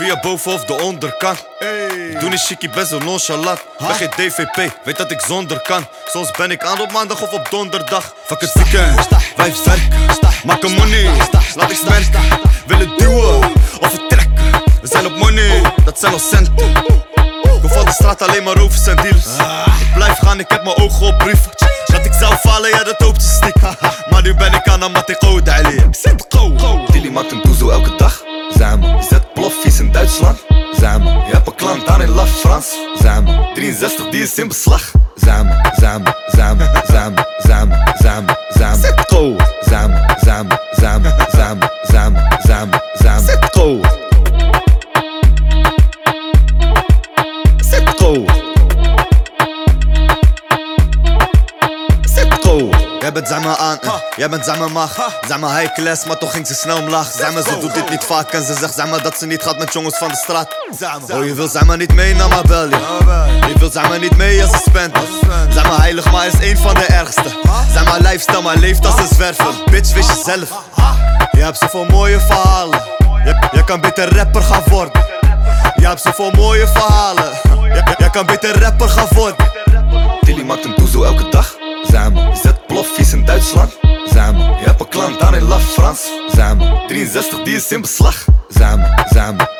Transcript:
via boven of de onderkant. Ik doe niet chickie, best wel nonchalant. Ben geen DVP, weet dat ik zonder kan. Soms ben ik aan op maandag of op donderdag. Fuck het weekend, blijf werken. Maken money, laat ik smerken. Willen duwen of vertrekken. We zijn op money, dat zijn ons centen. Ik van de straat alleen maar rovers en dealers. Ik blijf gaan, ik heb mijn ogen op brieven. Dat ik zou falen, ja dat hoopt je stiekem. Maar nu ben ik aan de Matego Daily. Ik zit go. Tilly maakt een doezel elke dag. Samen, je zet ploffies in Duitsland. Samen, je hebt een klant aan in La France. Samen, 63 die is in beslag. Samen, samen, samen, samen, samen, samen, samen. Zet go. Samen, samen, samen, samen, samen, samen, samen. Zet go. Zet go. Zet go. Jij bent zijn me aan, jij bent zijn me mag. Zijn me high class, maar toch ging ze snel omlaag. Zijn me, ze doet dit niet vaak en ze zegt zijn me dat ze niet gaat met jongens van de straat. Oh, je wil zijn me niet mee naar mijn belly. Je wil zijn me niet mee als ze spent. Zijn me heilig, maar is één van de ergste. Zijn me lifestyle, maar leeft als een zwerver. Bitch, wist je zelf. Je hebt zoveel mooie verhalen. Jij kan beter rapper gaan worden. Je hebt zoveel mooie verhalen. Jij kan beter rapper gaan worden. Tilly maakt een doezel elke dag. Samen, je zet ploffies in Duitsland. Samen, je hebt een klant aan in La France. Samen, 63 die is in beslag. Samen, samen,